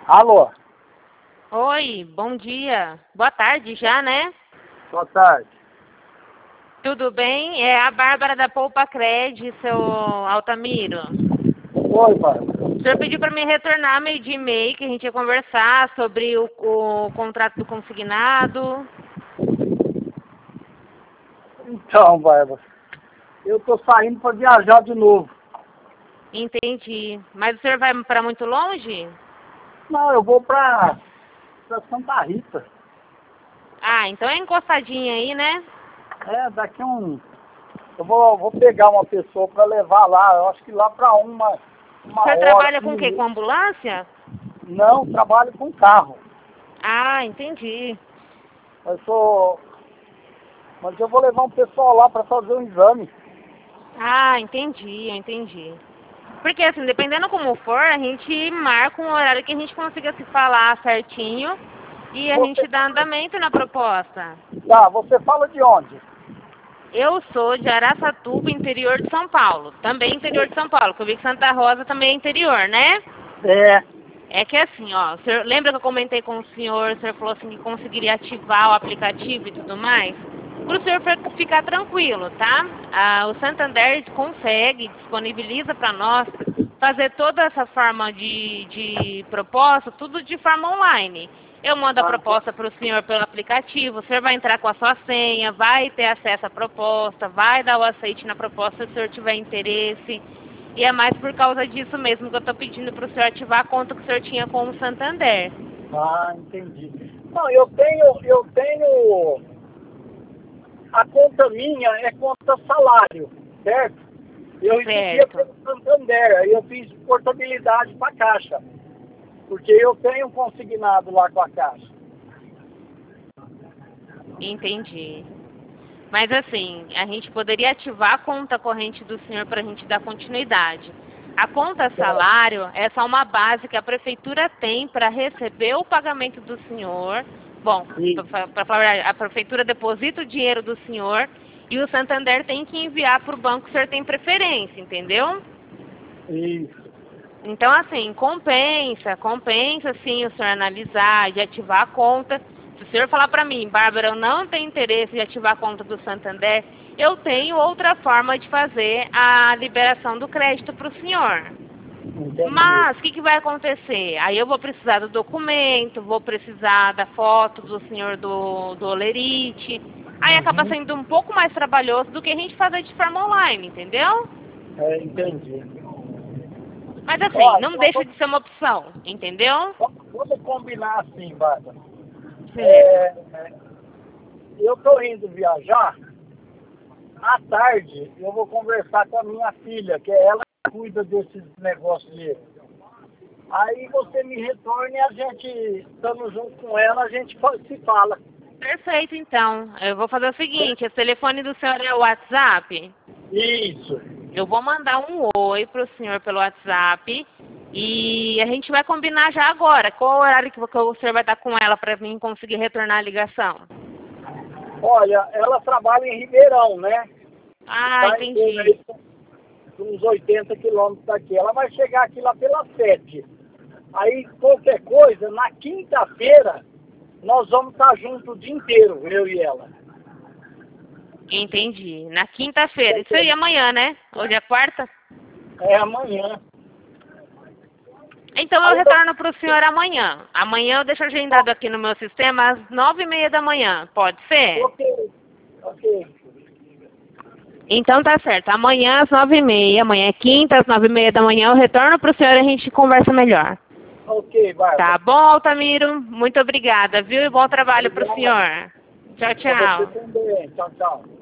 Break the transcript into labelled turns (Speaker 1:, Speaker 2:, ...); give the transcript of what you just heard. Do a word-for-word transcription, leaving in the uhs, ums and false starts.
Speaker 1: Alô?
Speaker 2: Oi, bom dia. Boa tarde já, né?
Speaker 1: Boa tarde.
Speaker 2: Tudo bem? É a Bárbara da Poupa Cred, seu Altamiro.
Speaker 1: Oi, Bárbara.
Speaker 2: O senhor pediu para me retornar meio de e-mail que a gente ia conversar sobre o, o contrato do consignado.
Speaker 1: Então, Bárbara, eu tô saindo para viajar de novo.
Speaker 2: Entendi. Mas o senhor vai para muito longe?
Speaker 1: Não, eu vou para Santa Rita.
Speaker 2: Ah, então é encostadinha aí, né?
Speaker 1: É, daqui um... Eu vou, vou pegar uma pessoa para levar lá, eu acho que lá para uma, uma
Speaker 2: O senhor
Speaker 1: hora.
Speaker 2: trabalha com o
Speaker 1: um
Speaker 2: quê? Com ambulância?
Speaker 1: Não, trabalho com carro.
Speaker 2: Ah, entendi.
Speaker 1: Eu sou... Mas eu vou levar um pessoal lá para fazer um exame.
Speaker 2: Ah, entendi, eu entendi. Porque assim, dependendo como for, a gente marca um horário que a gente consiga se falar certinho e a
Speaker 1: Você...
Speaker 2: gente dá andamento na proposta.
Speaker 1: Tá, você fala de onde?
Speaker 2: Eu sou de Araçatuba, interior de São Paulo. Também interior de São Paulo, que eu vi que Santa Rosa também é interior, né?
Speaker 1: É.
Speaker 2: É que assim, ó, o senhor, lembra que eu comentei com o senhor, o senhor falou assim que conseguiria ativar o aplicativo e tudo mais? Para o senhor ficar tranquilo, tá? Ah, o Santander consegue, disponibiliza para nós fazer toda essa forma de, de proposta, tudo de forma online. Eu mando a proposta para o senhor pelo aplicativo, o senhor vai entrar com a sua senha, vai ter acesso à proposta, vai dar o aceite na proposta se o senhor tiver interesse. E é mais por causa disso mesmo que eu estou pedindo para o senhor ativar a conta que o senhor tinha com o Santander.
Speaker 1: Ah, entendi. Não, eu tenho, eu tenho... A conta minha é conta salário, certo? Eu recebia
Speaker 2: Certo.
Speaker 1: pelo Santander, aí eu fiz portabilidade para a Caixa. Porque eu tenho um consignado lá com a Caixa.
Speaker 2: Entendi. Mas assim, a gente poderia ativar a conta corrente do senhor para a gente dar continuidade. A conta salário é só uma base que a prefeitura tem para receber o pagamento do senhor. Bom, para falar a verdade, a prefeitura deposita o dinheiro do senhor e o Santander tem que enviar para o banco que o senhor tem preferência, entendeu?
Speaker 1: Isso.
Speaker 2: Então, assim, compensa, compensa sim o senhor analisar e ativar a conta. Se o senhor falar para mim, Bárbara, eu não tenho interesse em ativar a conta do Santander, eu tenho outra forma de fazer a liberação do crédito para o senhor.
Speaker 1: Entendi.
Speaker 2: Mas, o que, que vai acontecer? Aí eu vou precisar do documento, vou precisar da foto do senhor do, do Olerite. Aí
Speaker 1: Uhum.
Speaker 2: acaba sendo um pouco mais trabalhoso do que a gente fazer de forma online, entendeu?
Speaker 1: É, entendi.
Speaker 2: Mas assim,
Speaker 1: Ó,
Speaker 2: não
Speaker 1: então
Speaker 2: deixa
Speaker 1: vamos-
Speaker 2: de ser uma opção, entendeu?
Speaker 1: Vamos combinar assim, Bárbara.
Speaker 2: Sim.
Speaker 1: É, é, eu estou indo viajar. À tarde, eu vou conversar com a minha filha, que é ela que cuida desses negócios de... Aí você me retorna e a gente, estando junto com ela, a gente fa- se fala.
Speaker 2: Perfeito, então. Eu vou fazer o seguinte, o telefone do senhor é o WhatsApp?
Speaker 1: Isso.
Speaker 2: Eu vou mandar um oi pro senhor pelo WhatsApp e a gente vai combinar já agora. Qual o horário que o senhor vai estar com ela para mim conseguir retornar a ligação?
Speaker 1: Olha, ela trabalha em Ribeirão, né?
Speaker 2: Ah,
Speaker 1: Tá em torno
Speaker 2: entendi.
Speaker 1: aí, uns oitenta quilômetros daqui. Ela vai chegar aqui lá pelas sete. Aí, qualquer coisa, na quinta-feira, nós vamos estar juntos o dia inteiro, eu e ela.
Speaker 2: Entendi. Na quinta-feira. Isso aí, amanhã, né? Hoje é quarta?
Speaker 1: É amanhã.
Speaker 2: Então eu
Speaker 1: Aí,
Speaker 2: retorno para o senhor amanhã. Amanhã eu deixo agendado aqui no meu sistema às nove e meia da manhã. Pode ser?
Speaker 1: Ok, ok.
Speaker 2: Então tá certo. Amanhã às nove e meia, amanhã é quinta, às nove e meia da manhã, eu retorno para o senhor e a gente conversa melhor.
Speaker 1: Ok, Bárbara.
Speaker 2: Tá bom, Altamiro? Muito obrigada, viu? E bom trabalho para o
Speaker 1: Obrigado.
Speaker 2: senhor. Tchau,
Speaker 1: Pra você
Speaker 2: tchau.
Speaker 1: também. Tchau, tchau.